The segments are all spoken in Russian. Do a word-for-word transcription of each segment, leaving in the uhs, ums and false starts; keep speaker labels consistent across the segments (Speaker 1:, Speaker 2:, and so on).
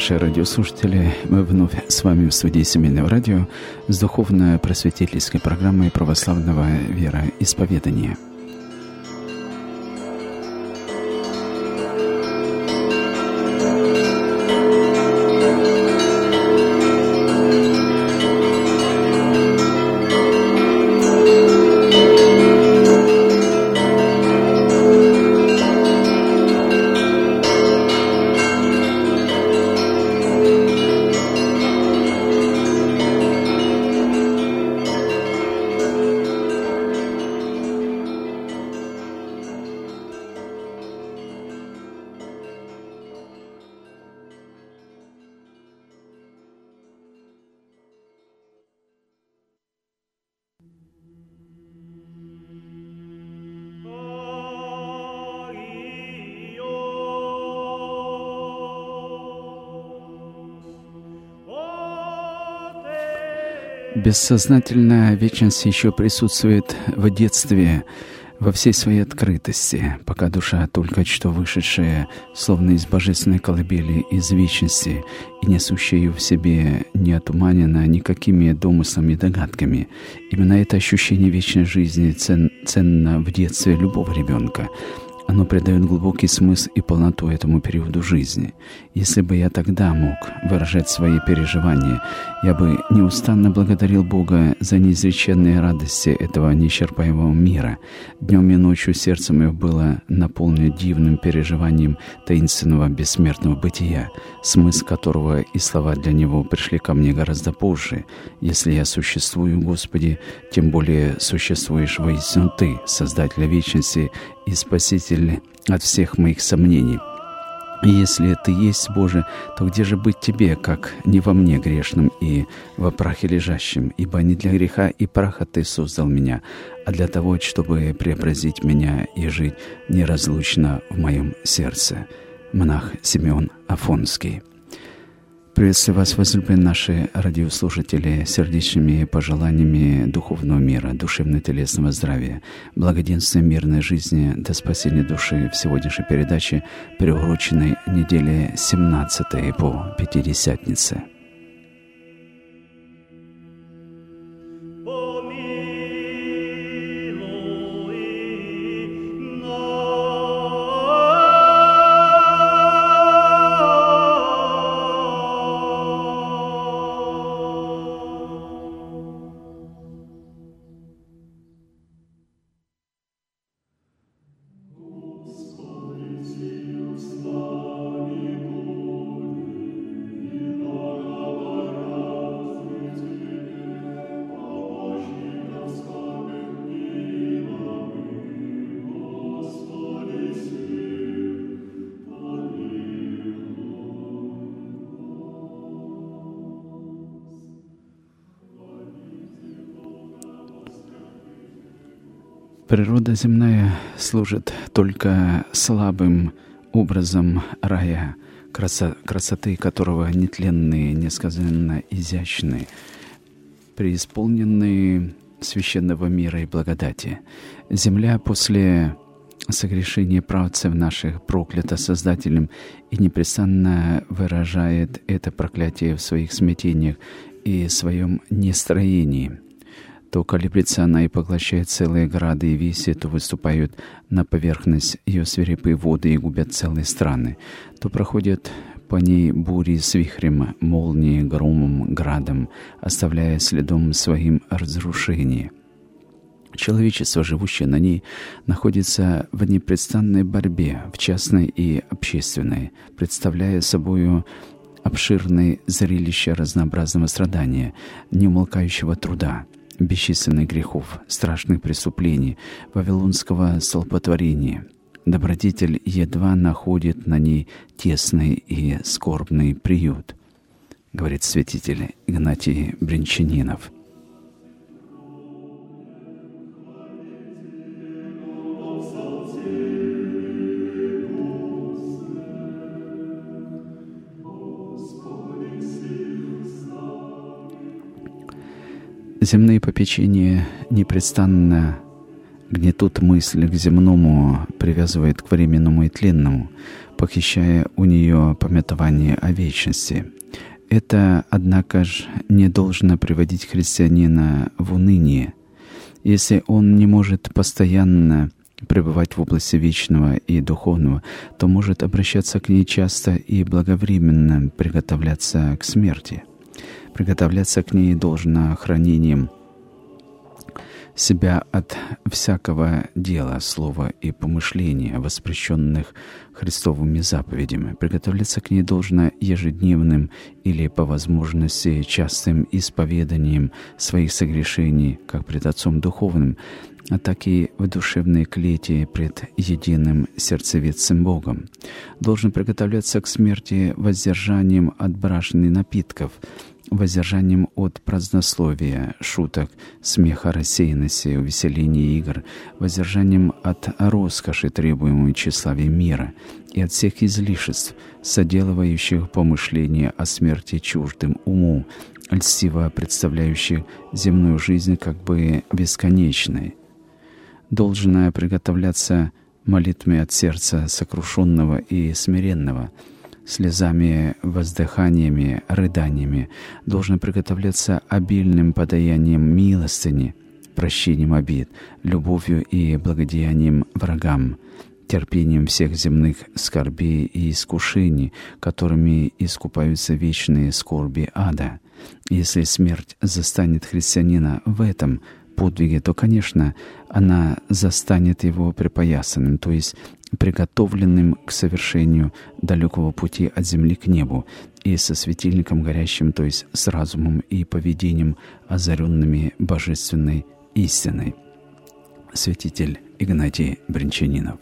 Speaker 1: наши радиослушатели! Мы вновь с вами в студии Семейного радио с духовно-просветительской программой православного вероисповедания. Бессознательная вечность еще присутствует в детстве во всей своей открытости, пока душа, только что вышедшая, словно из божественной колыбели, из вечности, и несущая ее в себе, не отуманена никакими домыслами и догадками. Именно это ощущение вечной жизни цен, ценно в детстве любого ребенка. Оно придает глубокий смысл и полноту этому периоду жизни. Если бы я тогда мог выражать свои переживания, я бы неустанно благодарил Бога за неизреченные радости этого неисчерпаемого мира. Днем и ночью сердце мое было наполнено дивным переживанием таинственного бессмертного бытия, смысл которого и слова для него пришли ко мне гораздо позже. Если я существую, Господи, тем более существуешь воистину Ты, Создатель вечности и Спаситель от всех моих сомнений. И если Ты есть, Боже, то где же быть Тебе, как не во мне грешным и во прахе лежащим? Ибо не для греха и праха Ты создал меня, а для того, чтобы преобразить меня и жить неразлучно в моем сердце. Монах Симеон Афонский. Приветствую вас, возлюбленные наши радиослушатели, сердечными пожеланиями духовного мира, душевно-телесного здравия, благоденствия, мирной жизни до спасения души в сегодняшней передаче, приуроченной неделе семнадцатой по Пятидесятнице. Природа земная служит только слабым образом рая, красо- красоты которого нетленные, несказанно изящные, преисполненные священного мира и благодати. Земля после согрешения праотцев наших проклята Создателем и непрестанно выражает это проклятие в своих смятениях и своем нестроении. То колеблется она и поглощает целые грады и виси, то выступают на поверхность ее свирепые воды и губят целые страны, то проходят по ней бури с вихрем, молнии, громом, градом, оставляя следом своим разрушение. Человечество, живущее на ней, находится в непрестанной борьбе, в частной и общественной, представляя собою обширное зрелище разнообразного страдания, неумолкающего труда, бесчисленных грехов, страшных преступлений, вавилонского столпотворения. Добродетель едва находит на ней тесный и скорбный приют, говорит святитель Игнатий Брянчанинов. Земные попечения непрестанно гнетут мысль к земному, привязывает к временному и тленному. похищая у нее памятование о вечности. Это, однако же, не должно приводить христианина в уныние. Если он не может постоянно пребывать в области вечного и духовного, то может обращаться к ней часто и благовременно приготовляться к смерти. Приготовляться к ней должно хранением себя от всякого дела, слова и помышления, воспрещенных Христовыми заповедями. Приготовляться к ней должно ежедневным или, по возможности, частым исповеданием своих согрешений, как пред Отцом Духовным, а так и в душевной клете пред единым сердцеведцем Богом. Должен приготовляться к смерти воздержанием от брашен и напитков, воздержанием от празднословия, шуток, смеха, рассеянности, увеселения игр, воздержанием от роскоши, требуемой тщеславия мира, и от всех излишеств, соделывающих помышления о смерти чуждым уму, льстиво представляющих земную жизнь как бы бесконечной. Должно приготовляться молитвами от сердца сокрушенного и смиренного, слезами, воздыханиями, рыданиями, должно приготовляться обильным подаянием милостыни, прощением обид, любовью и благодеянием врагам, терпением всех земных скорбей и искушений, которыми искупаются вечные скорби ада. Если смерть застанет христианина в этом подвиге, то, конечно, она застанет его припоясанным, то есть приготовленным к совершению далекого пути от земли к небу, и со светильником горящим, то есть с разумом и поведением, озаренными божественной истиной. Святитель Игнатий Бринчанинов.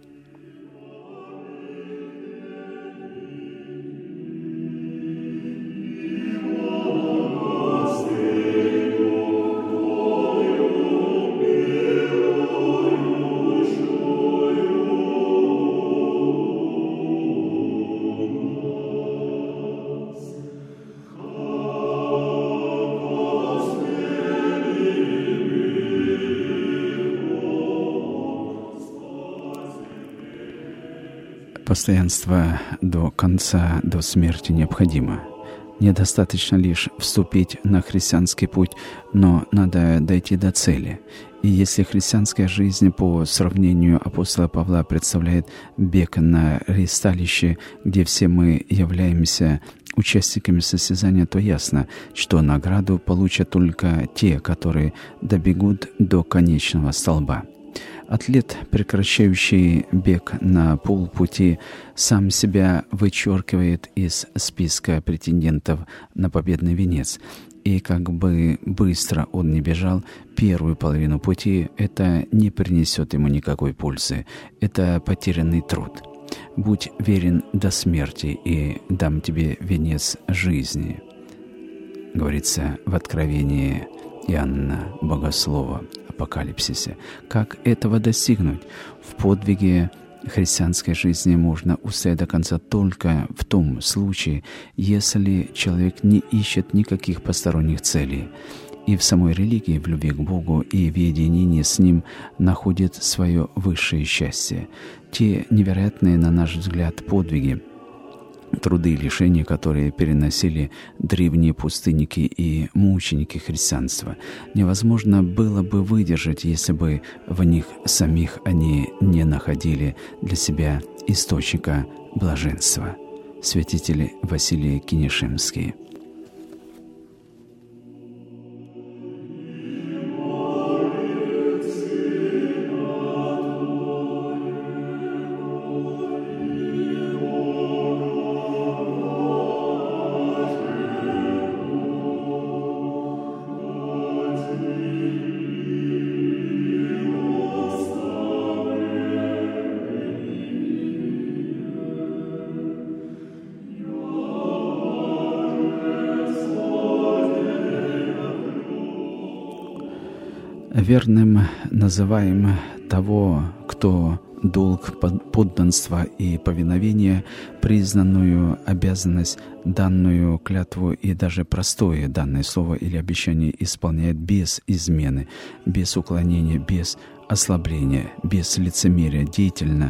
Speaker 1: Постоянство до конца, до смерти необходимо. Недостаточно лишь вступить на христианский путь, но надо дойти до цели. И если христианская жизнь по сравнению апостола Павла представляет бег на ристалище, где все мы являемся участниками состязания, то ясно, что награду получат только те, которые добегут до конечного столба. Атлет, прекращающий бег на полпути, сам себя вычеркивает из списка претендентов на победный венец. И как бы быстро он не бежал, первую половину пути это не принесет ему никакой пользы. Это потерянный труд. Будь верен до смерти, и дам тебе венец жизни, говорится в Откровении Иоанна Богослова, Апокалипсисе. Как этого достигнуть? В подвиге христианской жизни можно устоять до конца только в том случае, если человек не ищет никаких посторонних целей, и в самой религии, в любви к Богу и в единении с Ним находит свое высшее счастье. Те невероятные, на наш взгляд, подвиги, труды и лишения, которые переносили древние пустынники и мученики христианства, невозможно было бы выдержать, если бы в них самих они не находили для себя источника блаженства. Святитель Василий Кинешемский. Верным называем того, кто долг подданства и повиновения, признанную обязанность, данную клятву и даже простое данное слово или обещание исполняет без измены, без уклонения, без ослабления, без лицемерия, деятельно,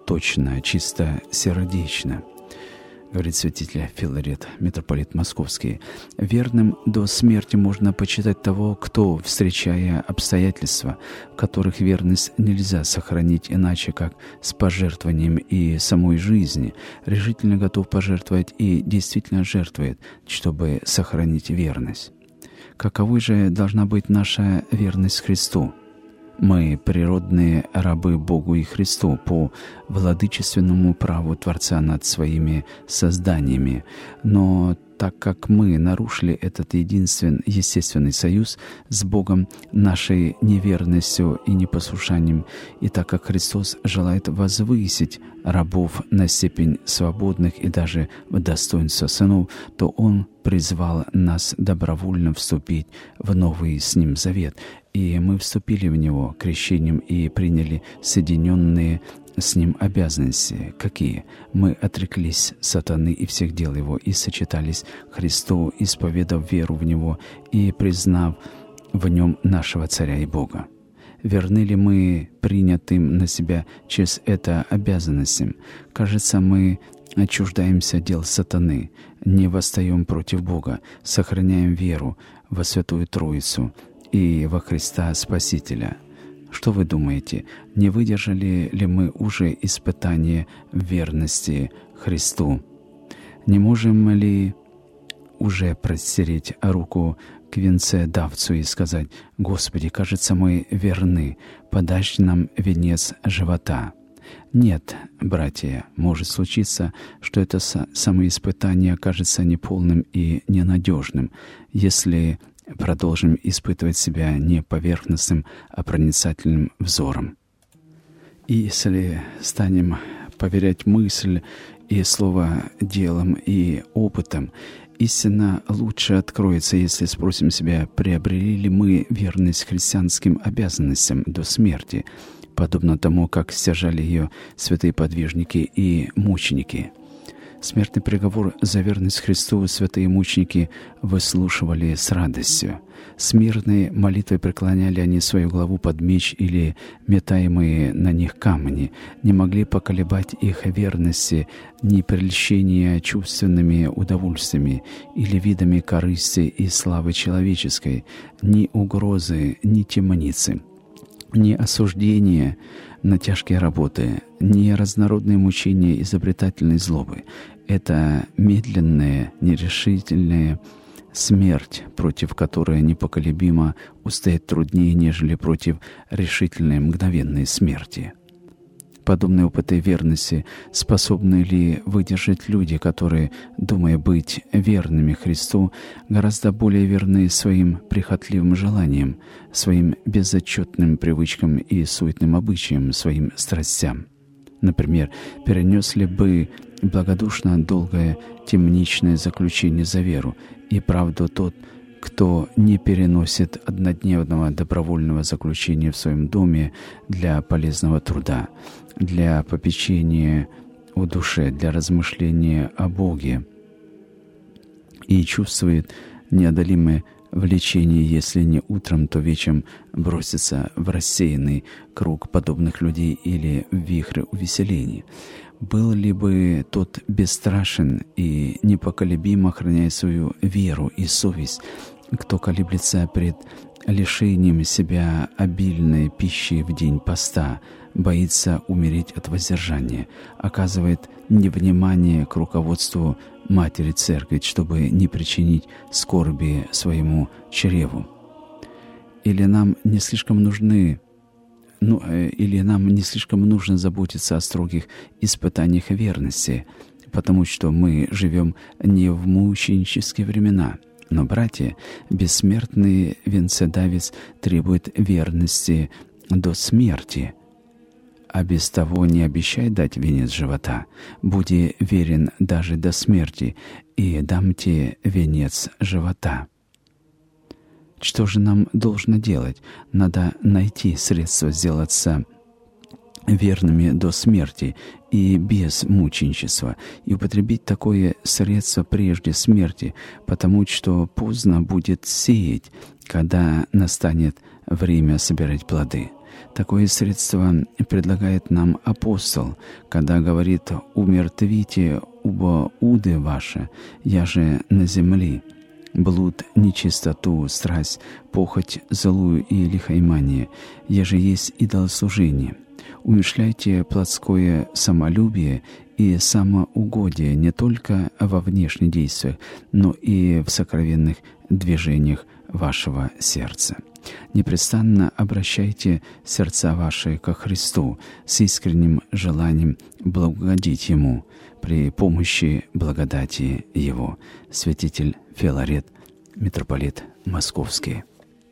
Speaker 1: точно, чисто сердечно. Говорит святитель Филарет, митрополит Московский. Верным до смерти можно почитать того, кто, встречая обстоятельства, в которых верность нельзя сохранить иначе, как с пожертвованием и самой жизни, решительно готов пожертвовать и действительно жертвует, чтобы сохранить верность. Каковой же должна быть наша верность Христу? Мы природные рабы Богу и Христу по владычественному праву Творца над своими созданиями. Но так как мы нарушили этот единственный естественный союз с Богом нашей неверностью и непослушанием, и так как Христос желает возвысить рабов на степень свободных и даже в достоинство сынов, то Он призвал нас добровольно вступить в новый с Ним завет. И мы вступили в него крещением и приняли соединенные с Ним обязанности. Какие? Мы отреклись сатаны и всех дел его, и сочетались Христу, исповедав веру в Него и признав в Нем нашего Царя и Бога. Верны ли мы принятым на себя через это обязанностям? Кажется, мы отчуждаемся дел сатаны, не восстаем против Бога, сохраняем веру во Святую Троицу и во Христа Спасителя. Что вы думаете, не выдержали ли мы уже испытание верности Христу? Не можем ли уже простереть руку к венцедавцу и сказать: «Господи, кажется, мы верны, подашь нам венец живота»? Нет, братья, может случиться, что это самоиспытание окажется неполным и ненадежным, если продолжим испытывать себя не поверхностным, а проницательным взором. И если станем поверять мысль и слово делом и опытом, истина лучше откроется, если спросим себя, приобрели ли мы верность христианским обязанностям до смерти, подобно тому, как стяжали ее святые подвижники и мученики. Смертный приговор за верность Христу святые мученики выслушивали с радостью. Смирной молитвой преклоняли они свою главу под меч или метаемые на них камни, не могли поколебать их верности ни прельщения чувственными удовольствиями или видами корысти и славы человеческой, ни угрозы, ни темницы, ни осуждения на тяжкие работы, ни разнородные мучения изобретательной злобы. Это медленная, нерешительная смерть, против которой непоколебимо устоять труднее, нежели против решительной мгновенной смерти. Подобные опыты верности способны ли выдержать люди, которые, думая быть верными Христу, гораздо более верны своим прихотливым желаниям, своим безотчетным привычкам и суетным обычаям, своим страстям? Например, перенес ли бы благодушно долгое темничное заключение за веру и правду тот, кто не переносит однодневного добровольного заключения в своем доме для полезного труда, для попечения о душе, для размышления о Боге, и чувствует неодолимое влечение, если не утром, то вечером бросится в рассеянный круг подобных людей или в вихрь увеселений? Был ли бы тот бесстрашен и непоколебимо охраняя свою веру и совесть, кто колеблется пред лишением себя обильной пищи в день поста, боится умереть от воздержания, оказывает невнимание к руководству Матери Церкви, чтобы не причинить скорби своему чреву? Или нам не слишком нужны Ну, или нам не слишком нужно заботиться о строгих испытаниях верности, потому что мы живем не в мученические времена. Но, братья, бессмертный венцедавец требует верности до смерти, а без того не обещай дать венец живота. Буди верен даже до смерти, и дам тебе венец живота. Что же нам должно делать? Надо найти средства сделаться верными до смерти и без мученичества, и употребить такое средство прежде смерти, потому что поздно будет сеять, когда настанет время собирать плоды. Такое средство предлагает нам апостол, когда говорит: «Умертвите убо уды ваше, я же на земли». Блуд, нечистоту, страсть, похоть злую и лихоимание, еже есть идолослужение. Умерщвляйте плотское самолюбие и самоугодие не только во внешних действиях, но и в сокровенных движениях вашего сердца. Непрестанно обращайте сердца ваши ко Христу с искренним желанием благогодить Ему при помощи благодати Его. Святитель Филарет, митрополит Московский.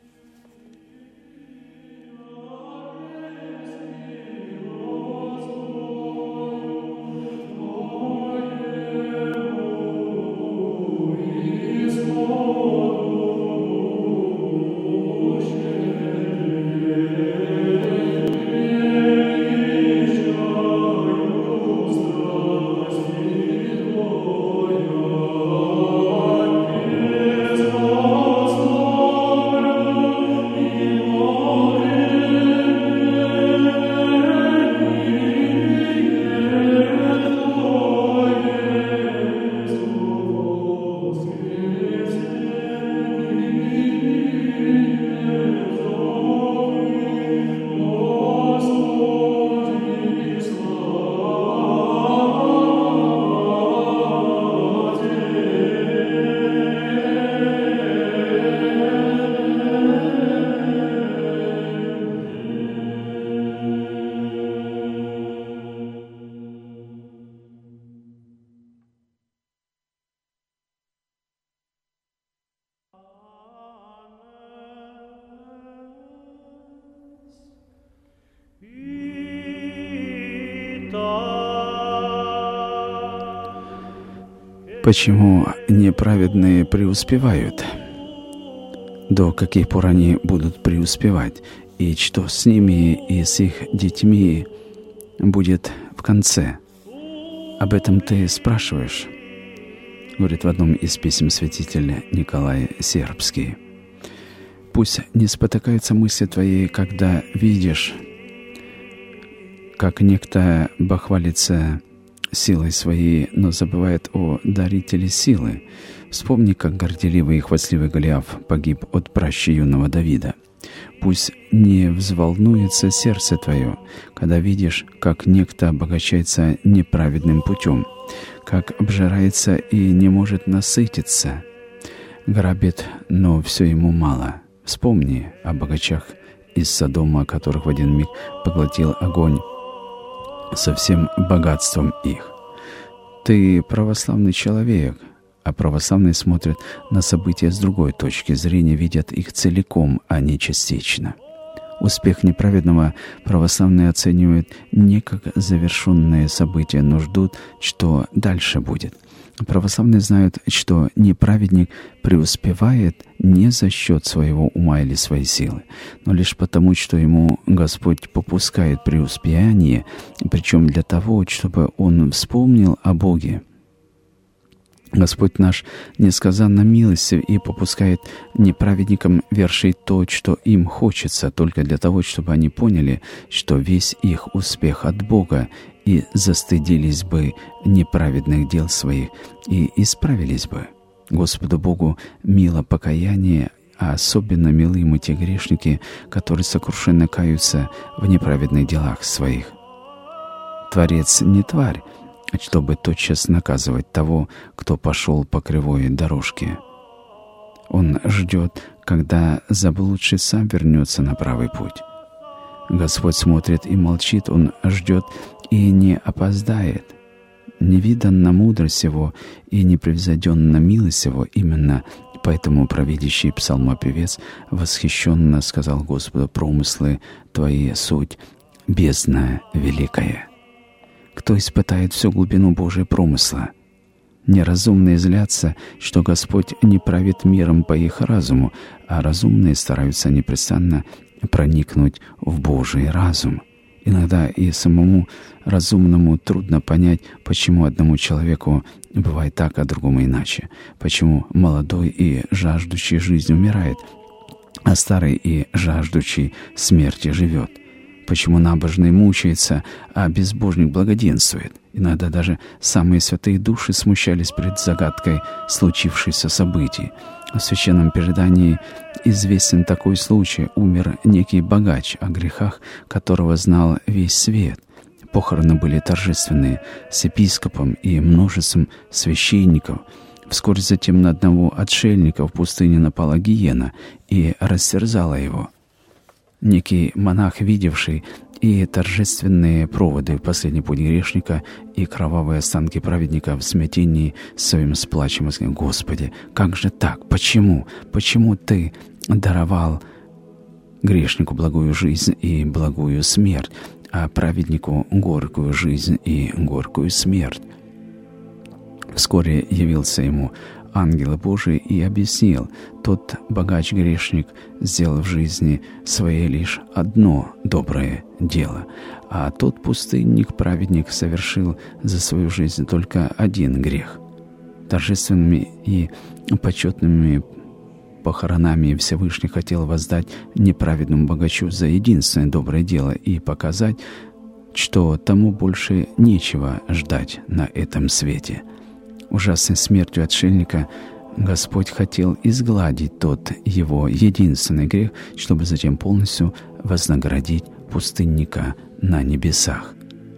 Speaker 1: Почему неправедные преуспевают? До каких пор они будут преуспевать? И что с ними и с их детьми будет в конце? Об этом ты спрашиваешь? Говорит в одном из писем святитель Николай Сербский. Пусть не спотыкаются мысли твои, когда видишь, как некто бахвалится силой своей, но забывает о дарителе силы. Вспомни, как горделивый и хвастливый Голиаф погиб от пращи юного Давида. Пусть не взволнуется сердце твое, когда видишь, как некто обогащается неправедным путем, как обжирается и не может насытиться, грабит, но все ему мало. Вспомни о богачах из Содома, которых в один миг поглотил огонь со всем богатством их. Ты православный человек, а православные смотрят на события с другой точки зрения, видят их целиком, а не частично. Успех неправедного православные оценивают не как завершенное событие, но ждут, что дальше будет. Православные знают, что неправедник преуспевает не за счет своего ума или своей силы, но лишь потому, что ему Господь попускает преуспеяние, причем для того, чтобы он вспомнил о Боге. Господь наш несказанно милостив и попускает неправедникам вершить то, что им хочется, только для того, чтобы они поняли, что весь их успех от Бога, и застыдились бы неправедных дел своих, и исправились бы. Господу Богу мило покаяние, а особенно милы ему те грешники, которые сокрушенно каются в неправедных делах своих. Творец не тварь, чтобы тотчас наказывать того, кто пошел по кривой дорожке. Он ждет, когда заблудший сам вернется на правый путь. Господь смотрит и молчит, Он ждет и не опоздает. Невиданна мудрость Его и непревзойденна милость Его. Именно поэтому провидящий псалмопевец восхищенно сказал Господу: «Промыслы Твои суть бездна великая». Кто испытает всю глубину Божия промысла? Неразумные злятся, что Господь не правит миром по их разуму, а разумные стараются непрестанно проникнуть в Божий разум. Иногда и самому разумному трудно понять, почему одному человеку бывает так, а другому иначе. Почему молодой и жаждущий жизни умирает, а старый и жаждущий смерти живет. почему набожный мучается, а безбожник благоденствует. Иногда даже самые святые души смущались перед загадкой случившихся событий. В священном предании известен такой случай. Умер некий богач, о грехах которого знал весь свет. Похороны были торжественные, с епископом и множеством священников. Вскоре затем на одного отшельника в пустыне напала гиена и растерзала его. Некий монах, видевший и торжественные проводы в последний путь грешника, и кровавые останки праведника, в смятении своим с плачем сказал: «Господи, как же так? Почему? Почему Ты даровал грешнику благую жизнь и благую смерть, а праведнику горькую жизнь и горькую смерть?» Вскоре явился ему ангел Божий и объяснил: тот богач-грешник сделал в жизни своей лишь одно доброе дело, а тот пустынник-праведник совершил за свою жизнь только один грех. Торжественными и почетными похоронами Всевышний хотел воздать неправедному богачу за единственное доброе дело и показать, что тому больше нечего ждать на этом свете. Ужасной смертью отшельника Господь хотел изгладить тот его единственный грех, чтобы затем полностью вознаградить пустынника на небесах.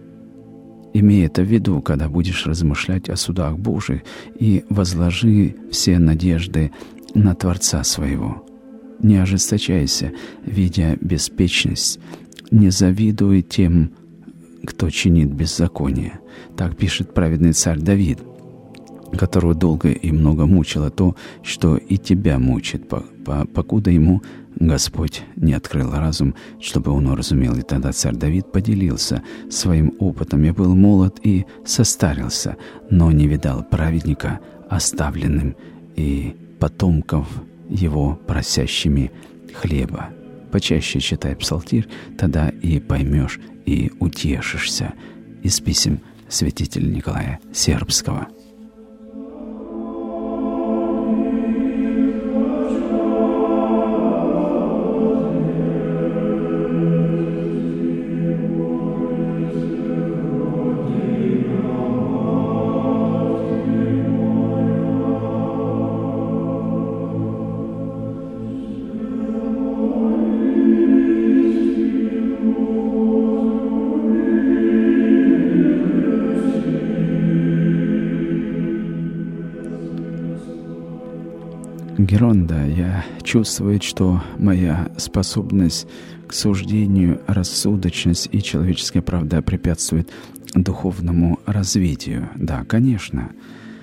Speaker 1: Имей это в виду, когда будешь размышлять о судах Божьих, и возложи все надежды на Творца своего. Не ожесточайся, видя беспечность, не завидуй тем, кто чинит беззаконие. Так пишет праведный царь Давид, которого долго и много мучило то, что и тебя мучит, покуда ему Господь не открыл разум, чтобы он уразумел. И тогда царь Давид поделился своим опытом: «Я был молод и состарился, но не видал праведника оставленным и потомков его просящими хлеба». Почаще читай псалтирь, тогда и поймешь, и утешишься. Из писем святителя Николая Сербского. Геронда, я чувствую, что моя способность к суждению, рассудочность и человеческая правда препятствуют духовному развитию. Да, конечно,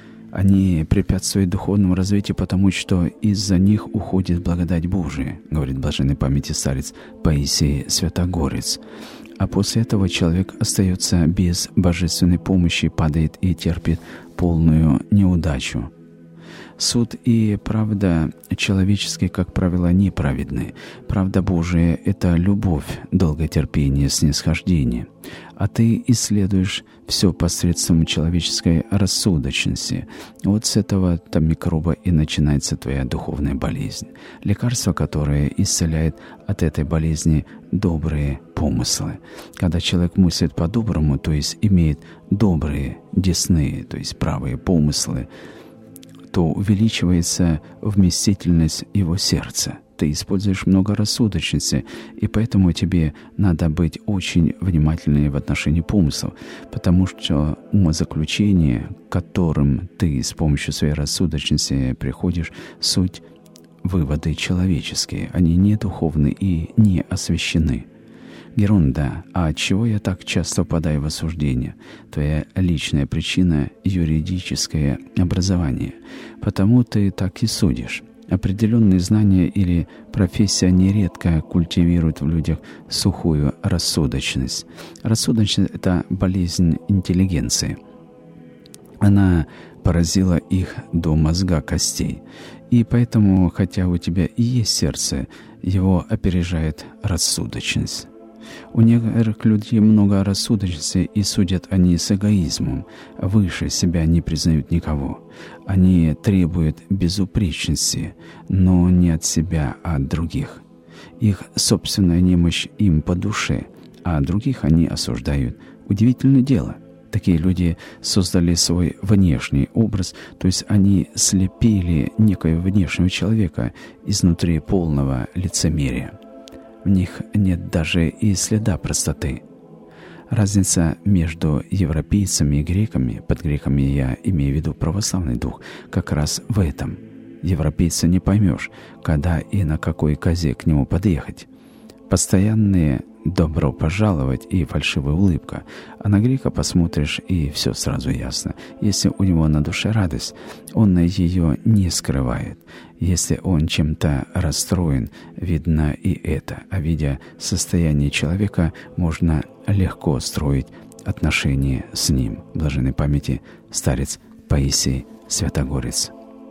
Speaker 1: они препятствуют духовному развитию, потому что из-за них уходит благодать Божия, говорит блаженной памяти старец Паисий Святогорец. А после этого человек остается без божественной помощи, падает и терпит полную неудачу. Суд и правда человеческие, как правило, неправедны. Правда Божия — это любовь, долготерпение, снисхождение. А ты исследуешь все посредством человеческой рассудочности. Вот с этого-то микроба и начинается твоя духовная болезнь. Лекарство, которое исцеляет от этой болезни добрые помыслы. Когда человек мыслит по-доброму, то есть имеет добрые, десные, то есть правые помыслы, то увеличивается вместительность его сердца. Ты используешь много рассудочности, и поэтому тебе надо быть очень внимательным в отношении помыслов, потому что умозаключение, к которым ты с помощью своей рассудочности приходишь, суть выводы человеческие. Они не духовны и не освящены. Геронда, а отчего я так часто впадаю в осуждение? Твоя личная причина — юридическое образование. Потому ты так и судишь. Определенные знания или профессия нередко культивируют в людях сухую рассудочность. Рассудочность — это болезнь интеллигенции. Она поразила их до мозга костей. И поэтому, хотя у тебя и есть сердце, его опережает рассудочность. У некоторых людей много рассудочности, и судят они с эгоизмом. Выше себя не признают никого. Они требуют безупречности, но не от себя, а от других. Их собственная немощь им по душе, а других они осуждают. Удивительное дело. Такие люди создали свой внешний образ, то есть они слепили некоего внешнего человека изнутри полного лицемерия. В них нет даже и следа простоты. Разница между европейцами и греками, под греками я имею в виду православный дух, как раз в этом. Европейца не поймешь, когда и на какой козе к нему подъехать. Постоянные «добро пожаловать» и фальшивая улыбка, а на грека посмотришь, и все сразу ясно. Если у него на душе радость, он ее не скрывает. Если он чем-то расстроен, видно и это. А видя состояние человека, можно легко строить отношения с ним. Блаженной памяти старец Паисий Святогорец.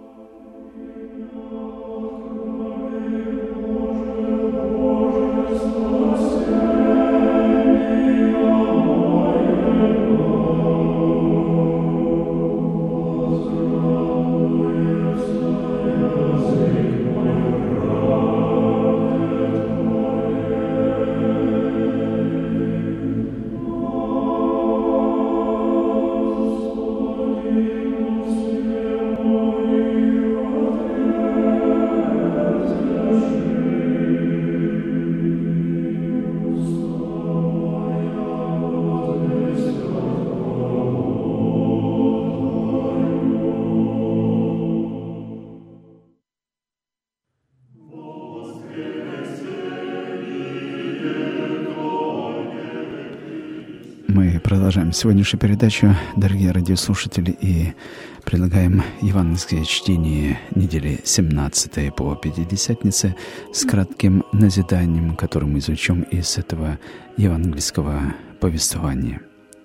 Speaker 1: Мы продолжаем сегодняшнюю передачу, дорогие радиослушатели, и предлагаем евангельское чтение недели семнадцатой по Пятидесятнице с кратким назиданием, которое мы изучим из этого евангельского повествования.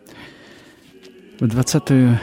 Speaker 1: В двадцатую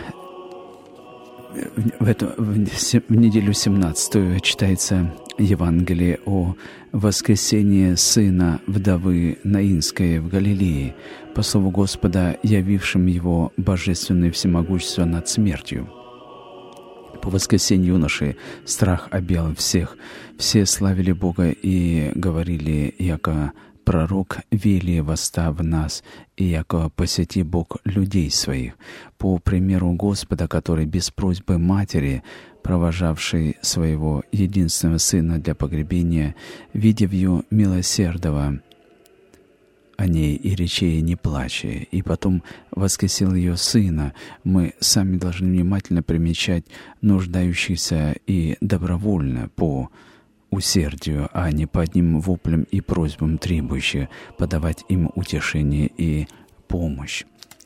Speaker 1: в, эту, в неделю семнадцатую читается Евангелие о воскресении сына вдовы Наинской в Галилее, по слову Господа, явившим его божественное всемогущество над смертью. По воскресению юноши страх объял всех, все славили Бога и говорили, яко пророк Вилия восста в нас, и яко посети Бог людей своих, по примеру Господа, который без просьбы матери, провожавший своего единственного сына для погребения, видев ее милосердного о ней и речей не плача, и потом воскресил ее сына. Мы сами должны внимательно примечать нуждающихся и добровольно по усердию, а не по одним воплям и просьбам требующих подавать им утешение и помощь.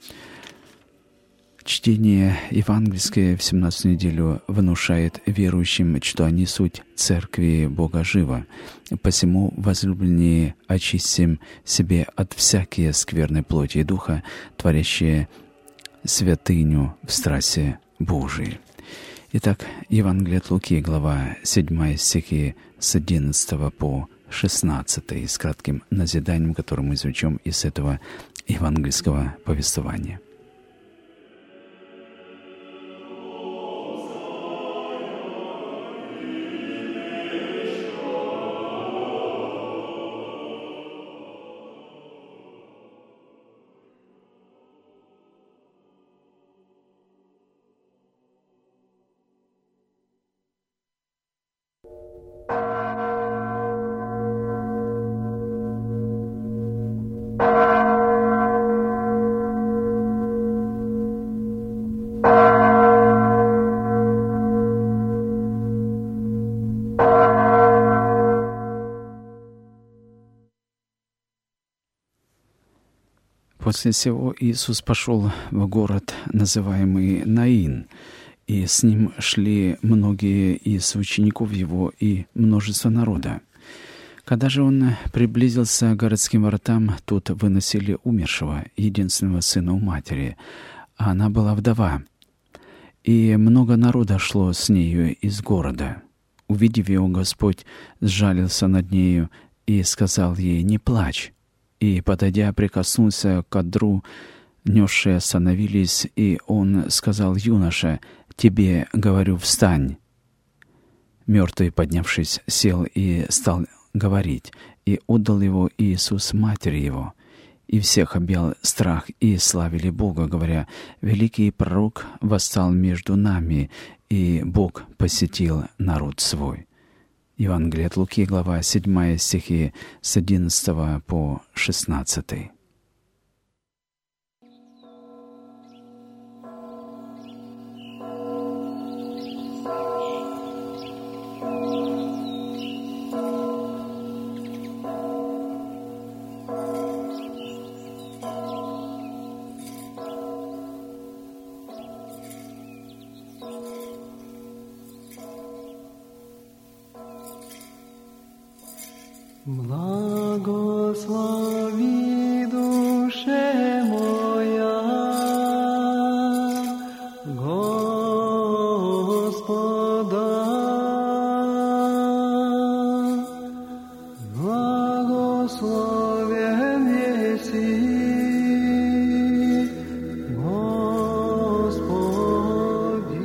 Speaker 1: Чтение евангельское в семнадцатую неделю внушает верующим, что они суть Церкви Бога Жива. Посему, возлюбленные, очистим себе от всякие скверной плоти и духа, творящие святыню в страсти Божией. Итак, Евангелие от Луки, глава седьмая, стихи с одиннадцатого по шестнадцатый, с кратким назиданием, которое мы изучим из этого евангельского повествования. После сего Иисус пошел в город, называемый Наин, и с ним шли многие из учеников его и множество народа. Когда же он приблизился к городским воротам, тут выносили умершего, единственного сына у матери, а она была вдова. И много народа шло с нею из города. Увидев его, Господь сжалился над нею и сказал ей: «Не плачь». И, подойдя, прикоснулся к одру, несшие остановились, и он сказал юноше: «Тебе, говорю, встань». Мертвый, поднявшись, сел и стал говорить, и отдал его Иисус матери его. и всех объял страх, и славили Бога, говоря: «Великий пророк восстал между нами, и Бог посетил народ свой». Евангелие от Луки, глава седьмая, стихи с одиннадцатого по шестнадцатый.
Speaker 2: Благослови, душе моя, Господа, благословен еси, Господи.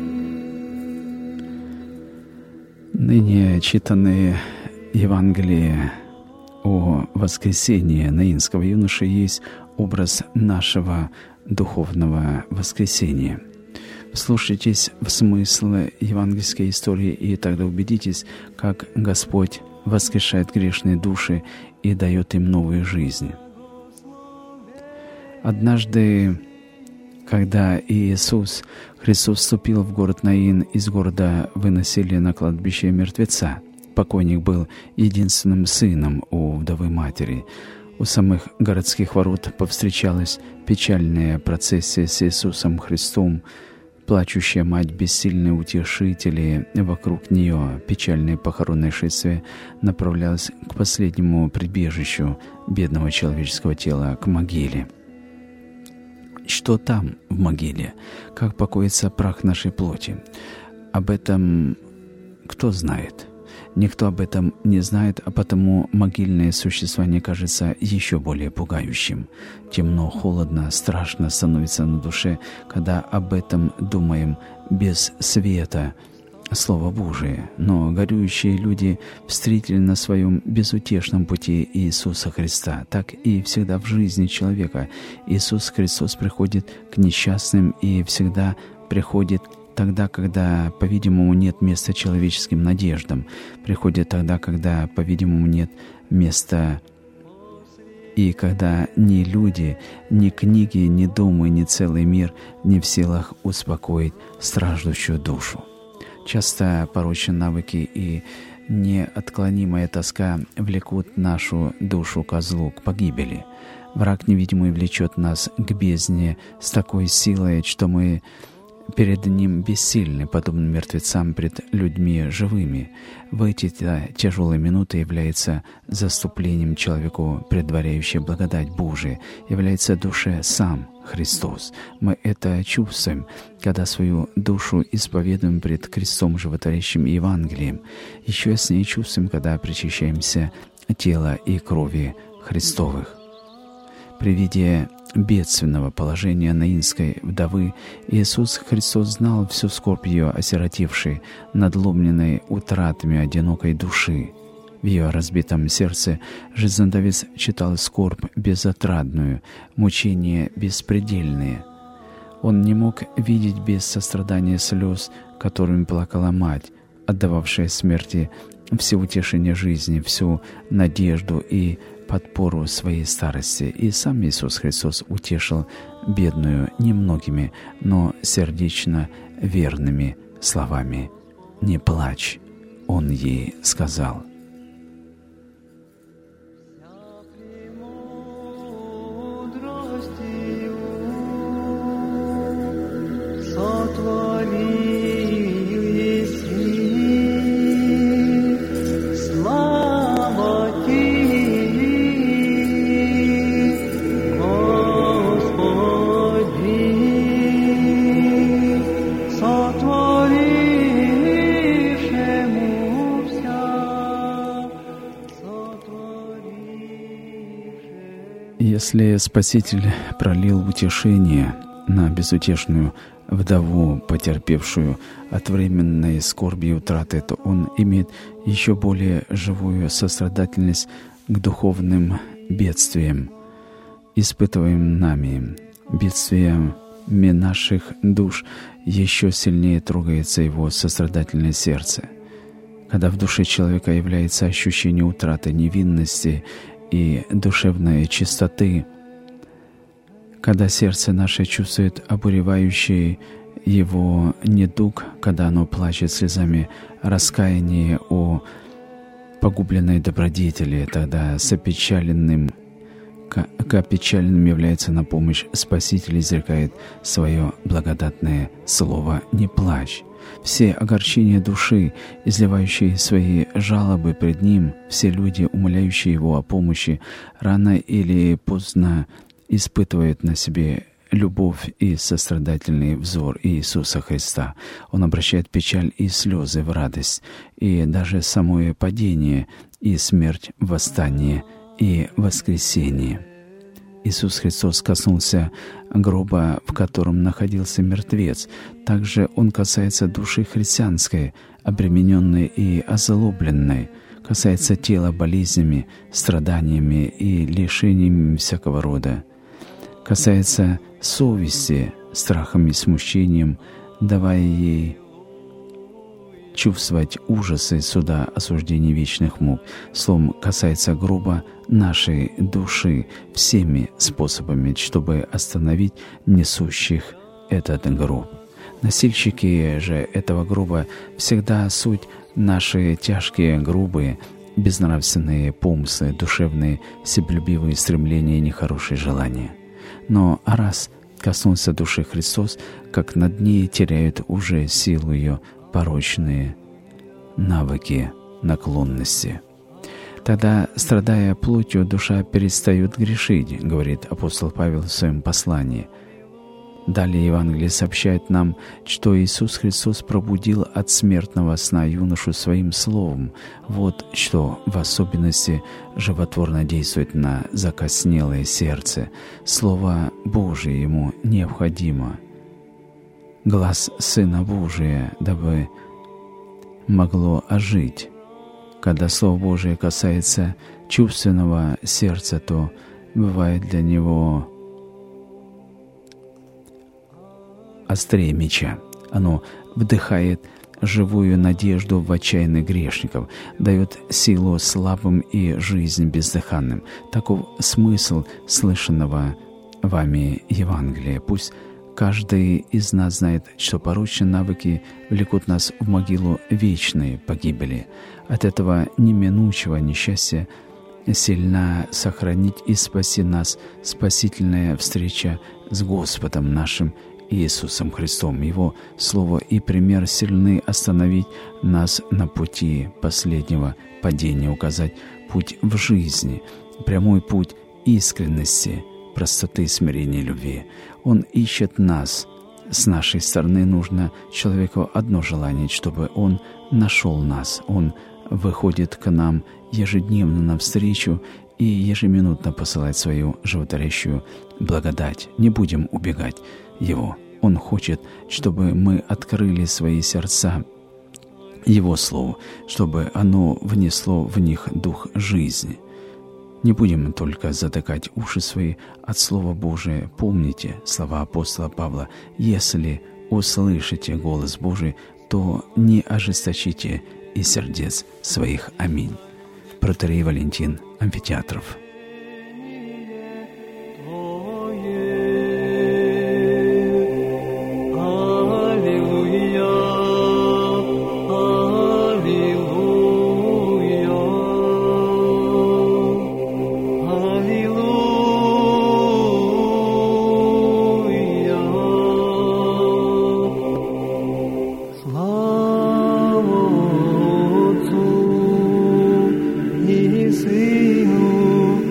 Speaker 1: Ныне читанные Евангелие о воскресении наинского юноши есть образ нашего духовного воскресения. Вслушайтесь в смысл евангельской истории, и тогда убедитесь, как Господь воскрешает грешные души и дает им новую жизнь. Однажды, когда Иисус Христос вступил в город Наин, из города выносили на кладбище мертвеца. Покойник был единственным сыном у вдовы матери. У самых городских ворот повстречалась печальная процессия с Иисусом Христом. Плачущая мать, бессильные утешители вокруг нее, печальное похоронное шествие направлялось к последнему прибежищу бедного человеческого тела, к могиле. Что там, в могиле? Как покоится прах нашей плоти? Об этом кто знает? Никто об этом не знает, а потому могильное существование кажется еще более пугающим. Темно, холодно, страшно становится на душе, когда об этом думаем без света Слова Божие. Но горюющие люди встретили на своем безутешном пути Иисуса Христа. Так и всегда в жизни человека Иисус Христос приходит к несчастным и всегда приходит тогда, когда, по-видимому, нет места человеческим надеждам, приходит тогда, когда, по-видимому, нет места, и когда ни люди, ни книги, ни дома, ни целый мир не в силах успокоить страждущую душу. Часто порочные навыки и неотклонимая тоска влекут нашу душу ко злу, к погибели. Враг невидимый влечет нас к бездне с такой силой, что мы перед ним бессильны, подобно мертвецам пред людьми живыми. В эти тяжелые минуты является заступлением человеку, предваряющее благодать Божия, является душе сам Христос. Мы это чувствуем, когда свою душу исповедуем пред крестом животворящим Евангелием. Еще яснее чувствуем, когда причащаемся тела и крови Христовых. При виде бедственного положения наинской вдовы Иисус Христос знал всю скорбь ее осиротевшей, надломленной утратами одинокой души. В ее разбитом сердце жизнодавец читал скорбь безотрадную, мучения беспредельные. Он не мог видеть без сострадания слез, которыми плакала мать, отдававшая смерти все утешение жизни, всю надежду и подпору своей старости. И сам Иисус Христос утешил бедную немногими, но сердечно верными словами. «Не плачь», — Он ей сказал. Если Спаситель пролил утешение на безутешную вдову, потерпевшую от временной скорби и утраты, то Он имеет еще более живую сострадательность к духовным бедствиям, испытываем нами, бедствиями наших душ, еще сильнее трогается его сострадательное сердце. Когда в душе человека является ощущение утраты невинности и душевной чистоты, когда сердце наше чувствует обуревающий его недуг, когда оно плачет слезами раскаяния о погубленной добродетели, тогда с опечаленным, к опечаленным является на помощь Спаситель, изрекает свое благодатное слово «Не плачь». Все огорчения души, изливающие свои жалобы пред Ним, все люди, умоляющие Его о помощи, рано или поздно испытывают на себе любовь и сострадательный взор Иисуса Христа. Он обращает печаль и слезы в радость, и даже самое падение, и смерть в восстание, и воскресение. Иисус Христос коснулся гроба, в котором находился мертвец. Также Он касается души христианской, обремененной и озлобленной, касается тела болезнями, страданиями и лишениями всякого рода, касается совести, страхом и смущением, давая ей чувствовать ужасы суда, осуждения вечных мук. Словом, касается гроба нашей души всеми способами, чтобы остановить несущих этот гроб. Носильщики же этого гроба всегда суть наши тяжкие, грубые, безнравственные помыслы, душевные, себелюбивые стремления и нехорошие желания. Но раз коснулся души Христос, как над ней теряют уже силу ее порочные навыки, наклонности. Тогда, страдая плотью, душа перестает грешить, говорит апостол Павел в своем послании. Далее Евангелие сообщает нам, что Иисус Христос пробудил от смертного сна юношу своим словом. Вот что в особенности животворно действует на закоснелое сердце. Слово Божие ему необходимо. Глаз Сына Божия, дабы могло ожить. Когда Слово Божие касается чувственного сердца, то бывает для него острее меча. Оно вдыхает живую надежду в отчаянных грешников, дает силу слабым и жизнь бездыханным. Таков смысл слышанного вами Евангелия. Пусть каждый из нас знает, что порочные навыки влекут нас в могилу вечной погибели. От этого неминучего несчастья сильна сохранить и спаси нас спасительная встреча с Господом нашим Иисусом Христом. Его Слово и пример сильны остановить нас на пути последнего падения, указать путь в жизни, прямой путь искренности, простоты, смирения, любви. Он ищет нас. С нашей стороны нужно человеку одно желание, чтобы он нашел нас. Он выходит к нам ежедневно навстречу и ежеминутно посылает свою животворящую благодать. Не будем убегать Его. Он хочет, чтобы мы открыли свои сердца Его Слову, чтобы оно внесло в них дух жизни. Не будем только затыкать уши свои от Слова Божия. Помните слова апостола Павла: «Если услышите голос Божий, то не ожесточите и сердец своих». Аминь. Протоиерей Валентин Амфитеатров.
Speaker 2: Слава Отцу и Сыну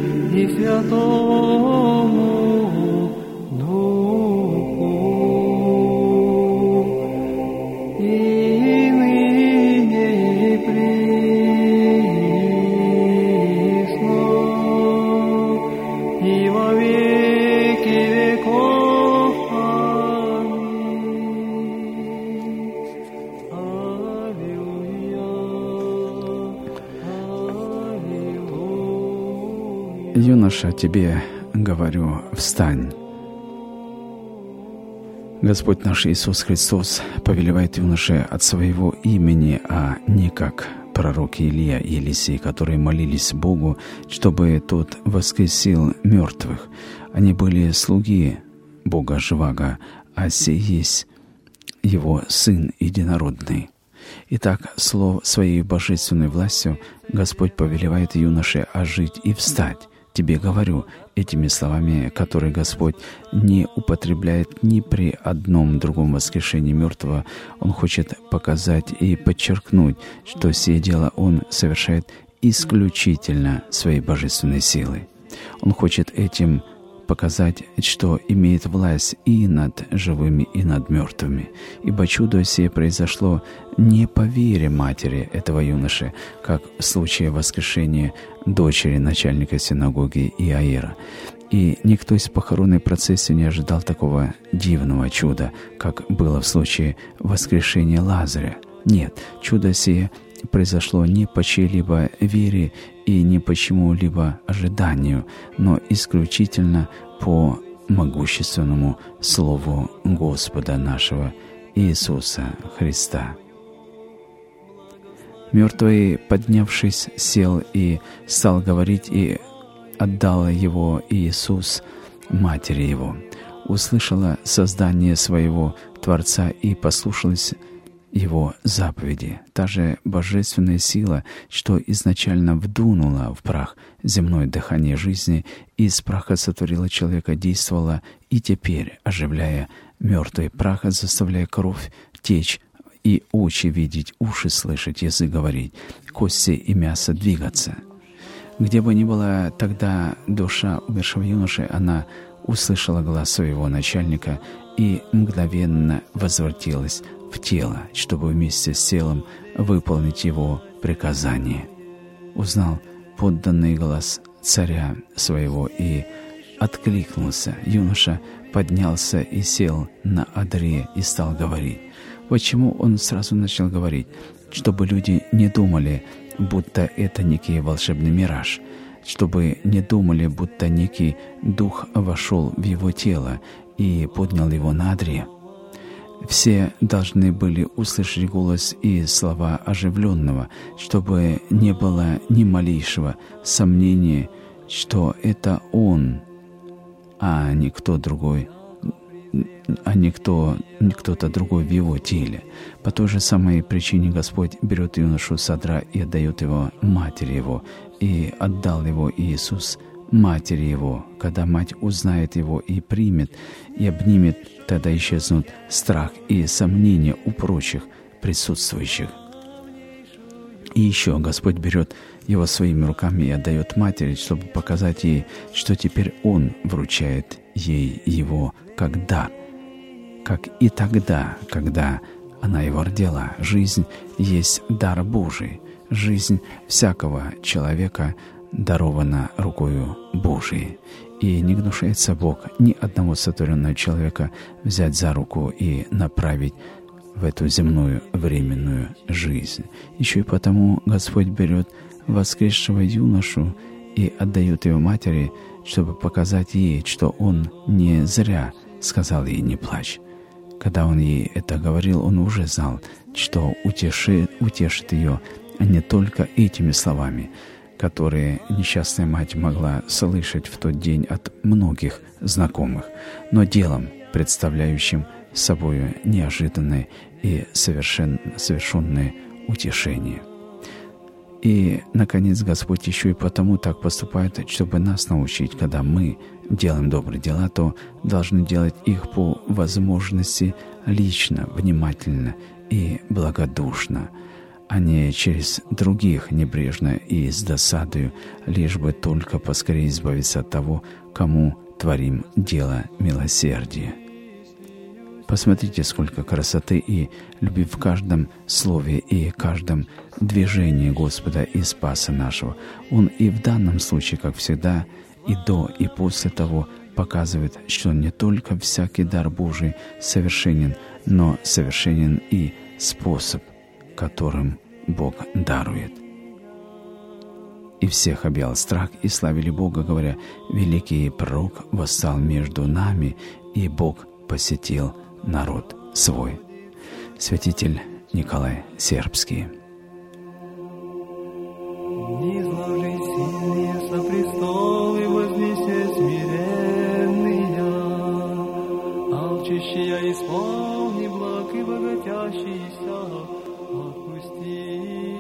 Speaker 1: Юноша, тебе говорю, встань. Господь наш Иисус Христос повелевает юноше от своего имени, а не как пророки Илия и Елисей, которые молились Богу, чтобы Тот воскресил мертвых. Они были слуги Бога Живаго, а сей есть Его Сын Единородный. Итак, слов своей божественной властью Господь повелевает юноше ожить и встать. Тебе говорю этими словами, которые Господь не употребляет ни при одном другом воскрешении мертвого. Он хочет показать и подчеркнуть, что сие дело Он совершает исключительно своей божественной силой. Он хочет этим показать, что имеет власть и над живыми, и над мертвыми. Ибо чудо сие произошло не по вере матери этого юноши, как в случае воскрешения дочери начальника синагоги Иаира. И никто из похоронной процессии не ожидал такого дивного чуда, как было в случае воскрешения Лазаря. Нет, чудо сие произошло не по чьей-либо вере и не по чему-либо ожиданию, но исключительно по могущественному Слову Господа нашего Иисуса Христа. Мертвый, поднявшись, сел и стал говорить, и отдал его Иисус матери его. Услышала создание своего Творца и послушалась Его заповеди. Та же божественная сила, что изначально вдунула в прах земное дыхание жизни и из праха сотворила человека, действовала и теперь, оживляя мертвый прах, заставляя кровь течь и очи видеть, уши слышать, язык говорить, кости и мясо двигаться. Где бы ни была тогда душа умершего юноши, она услышала глаз своего начальника и мгновенно возвратилась в тело, чтобы вместе с телом выполнить его приказание. Узнал подданный глаз царя своего и откликнулся. Юноша поднялся и сел на одре и стал говорить. Почему он сразу начал говорить? Чтобы люди не думали, будто это некий волшебный мираж, чтобы не думали, будто некий дух вошел в его тело и поднял его на одре. Все должны были услышать голос и слова оживленного, чтобы не было ни малейшего сомнения, что это он, а не кто другой, а не кто, не кто-то другой в его теле. По той же самой причине Господь берет юношу с одра и отдает его матери его, и отдал его Иисус матери его. Когда мать узнает его и примет, и обнимет, тогда исчезнут страх и сомнения у прочих присутствующих. И еще Господь берет его своими руками и отдает матери, чтобы показать ей, что теперь Он вручает ей его как дар, как и тогда, когда она его родила. Жизнь есть дар Божий. Жизнь всякого человека дарована рукою Божией. И не гнушается Бог ни одного сотворенного человека взять за руку и направить в эту земную временную жизнь. Еще и потому Господь берет воскресшего юношу и отдает его матери, чтобы показать ей, что Он не зря сказал ей «не плачь». Когда Он ей это говорил, Он уже знал, что утешит, утешит ее не только этими словами, которые несчастная мать могла слышать в тот день от многих знакомых, но делом, представляющим собою неожиданное и совершен, совершенное утешение. И, наконец, Господь еще и потому так поступает, чтобы нас научить, когда мы делаем добрые дела, то должны делать их по возможности лично, внимательно и благодушно, а не через других небрежно и с досадою, лишь бы только поскорее избавиться от того, кому творим дело милосердия. Посмотрите, сколько красоты и любви в каждом слове и каждом движении Господа и Спаса нашего. Он и в данном случае, как всегда, и до, и после того показывает, что не только всякий дар Божий совершенен, но совершенен и способ, которым Бог дарует. И всех объял страх, и славили Бога, говоря: «Великий пророк восстал между нами, и Бог посетил народ свой». Святитель Николай Сербский.
Speaker 2: Низложи сильные со престолы, вознесе смиренные, алчущие исполни благ и богатящийся отпусти.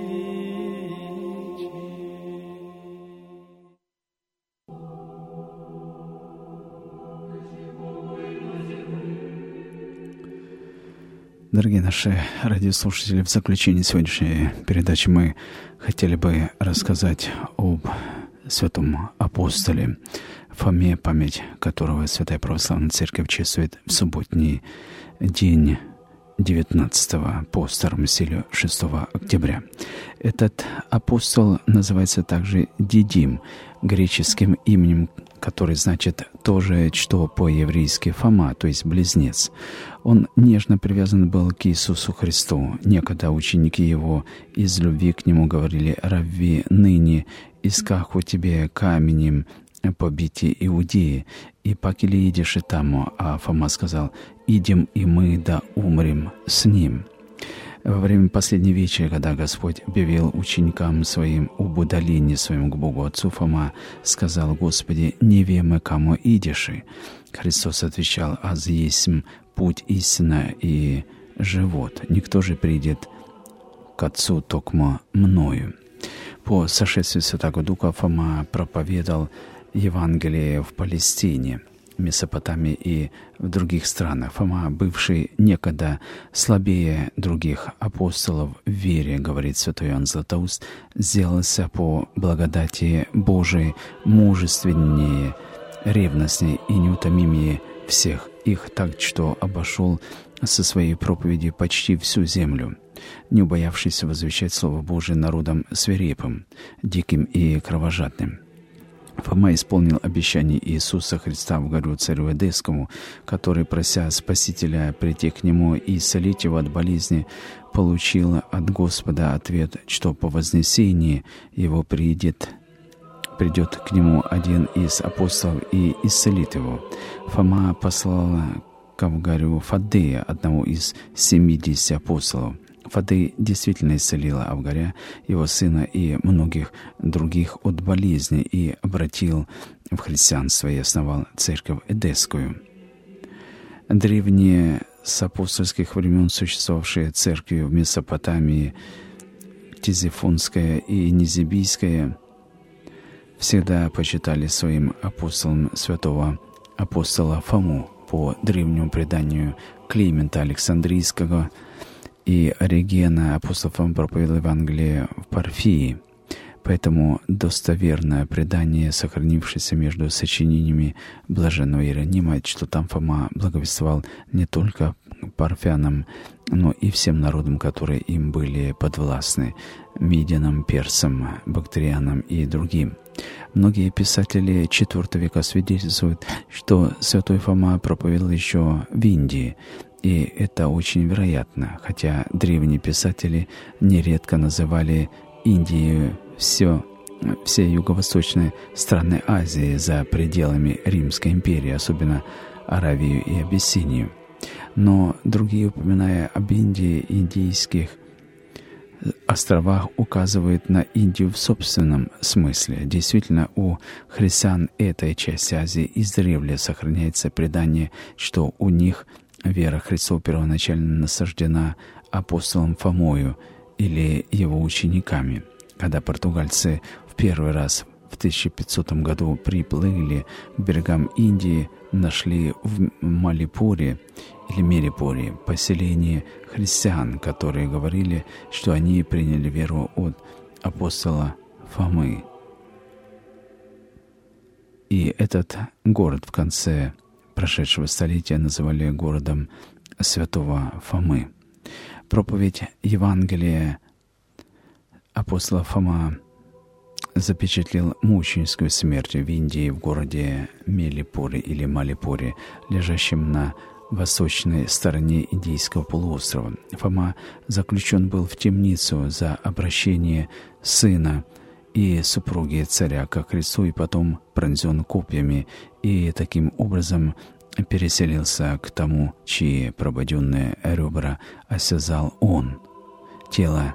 Speaker 1: Дорогие наши радиослушатели, в заключении сегодняшней передачи мы хотели бы рассказать об святом апостоле Фоме, память которого Святая Православная Церковь чествует в субботний день девятнадцатого по старому стилю шестого октября. Этот апостол называется также Дидим, греческим именем, который значит то же, что по-еврейски Фома, то есть близнец. Он нежно привязан был к Иисусу Христу. Некогда ученики его из любви к нему говорили: «Равви, ныне искаху тебе каменем побити Иудеи, и пакели идешь и тому». А Фома сказал: «Идем и мы да умрем с ним». Во время последней вечери, когда Господь объявил ученикам своим об удалении своему к Богу Отцу, Фома сказал: «Господи, не веме кому идешь». Христос отвечал: «Аз есмь путь, истина и живот. Никто же придет к Отцу токмо мною». По сошествию Святого Духа Фома проповедовал Евангелие в Палестине, Месопотамии и в других странах. Фома, бывший некогда слабее других апостолов в вере, говорит святой Иоанн Златоуст, сделался по благодати Божией мужественнее, ревностнее и неутомимее всех их, так что обошел со своей проповедью почти всю землю, не убоявшись возвещать Слово Божие народам свирепым, диким и кровожадным. Фома исполнил обещание Иисуса Христа в гору царю Эдесскому, который, прося Спасителя прийти к нему и исцелить его от болезни, получил от Господа ответ, что по вознесении его придет, придет к нему один из апостолов и исцелит его. Фома послал к Авгарию Фаддея, одного из семидесяти апостолов. Фаддей действительно исцелила Авгаря, его сына и многих других от болезни, и обратил в христианство и основал церковь Эдесскую. Древние с апостольских времен существовавшие церкви в Месопотамии, Тизифонская и Низибийская, всегда почитали своим апостолом святого апостола Фому. По древнему преданию Климента Александрийского и Оригена апостол Фома проповедовал Евангелие в Парфии. Поэтому достоверное предание, сохранившееся между сочинениями блаженного Иеронима, что там Фома благовествовал не только парфянам, но и всем народам, которые им были подвластны, медянам, персам, бактерианам и другим. Многие писатели четвёртого века свидетельствуют, что святой Фома проповедовал еще в Индии, и это очень вероятно, хотя древние писатели нередко называли Индию все, все юго-восточные страны Азии за пределами Римской империи, особенно Аравию и Абиссинию. Но другие, упоминая об Индии, индийских островах, указывают на Индию в собственном смысле. Действительно, у христиан этой части Азии издревле сохраняется предание, что у них вера Христова первоначально насаждена апостолом Фомою или его учениками. Когда португальцы в первый раз в тысяча пятисотом году приплыли к берегам Индии, нашли в Малипуре или Мерипуре поселение христиан, которые говорили, что они приняли веру от апостола Фомы. И этот город в конце прошедшего столетия называли городом святого Фомы. Проповедь Евангелия апостола Фома запечатлел мученическую смерть в Индии, в городе Мелипуре или Малипуре, лежащем на восточной стороне Индийского полуострова. Фома заключен был в темницу за обращение сына и супруги царя ко кресту, и потом пронзен копьями, и таким образом переселился к тому, чьи прободенные ребра осязал он. Тело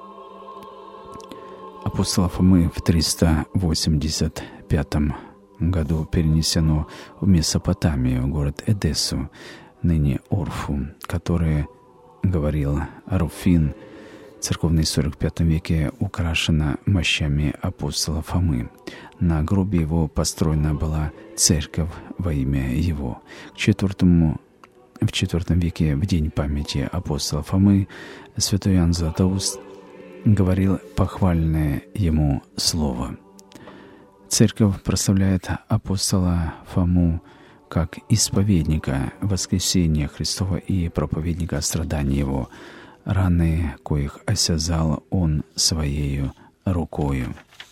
Speaker 1: апостола Фомы в триста восемьдесят пятом году перенесено в Месопотамию, в город Эдессу, ныне Орфу, который, говорил Руфин, церковный историк в пятом веке, украшена мощами апостола Фомы. На гробе его построена была церковь во имя его. К четвертому, в четвертом веке, в день памяти апостола Фомы, святой Иоанн Златоуст говорил похвальное ему слово. Церковь прославляет апостола Фому как исповедника воскресения Христова и проповедника страданий его, раны коих осязал он своею рукою.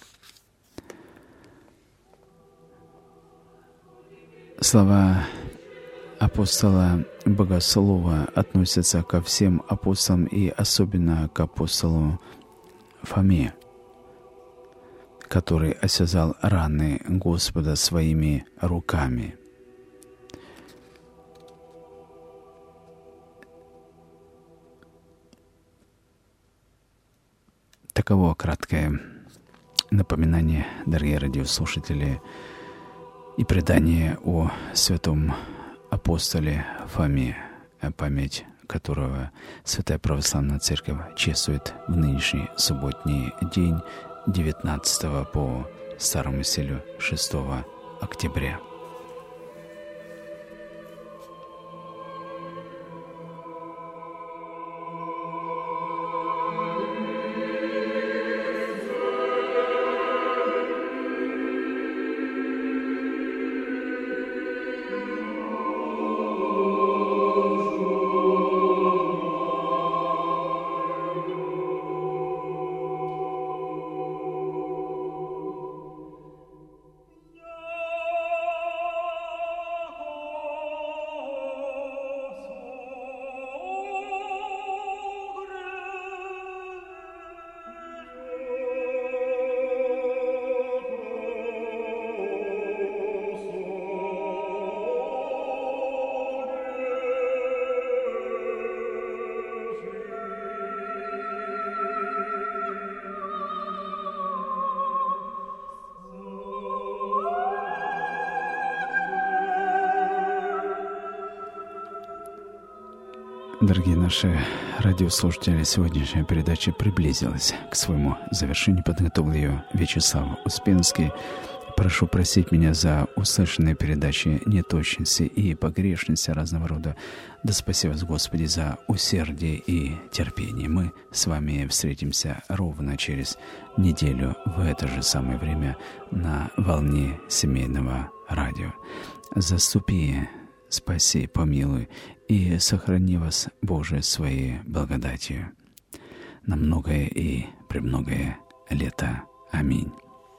Speaker 1: Слова апостола Богослова относятся ко всем апостолам и особенно к апостолу Фоме, который осязал раны Господа своими руками. Таково краткое напоминание, дорогие радиослушатели, и предание о святом апостоле Фоме, память которого Святая Православная Церковь чествует в нынешний субботний день, девятнадцатого по старому стилю шестого октября. Дорогие наши радиослушатели, сегодняшняя передача приблизилась к своему завершению. Подготовил ее Вячеслав Успенский. Прошу простить меня за услышанные передачи неточности и погрешности разного рода. Да спаси вас, Господи, за усердие и терпение. Мы с вами встретимся ровно через неделю в это же самое время на волне семейного радио. Заступи, спаси, помилуй и сохрани вас, Боже, своей благодатью на многое и премногое лето. Аминь.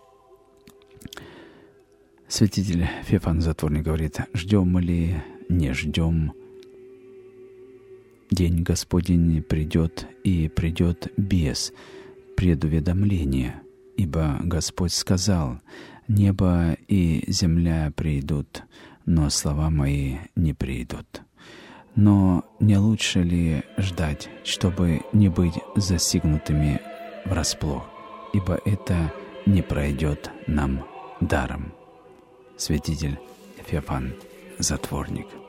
Speaker 1: Святитель Феофан Затворник говорит: ждем ли, не ждем, день Господень придет, и придет без предуведомления, ибо Господь сказал: небо и земля придут, но слова мои не придут. Но не лучше ли ждать, чтобы не быть застигнутыми врасплох, ибо это не пройдет нам даром. Святитель Феофан Затворник.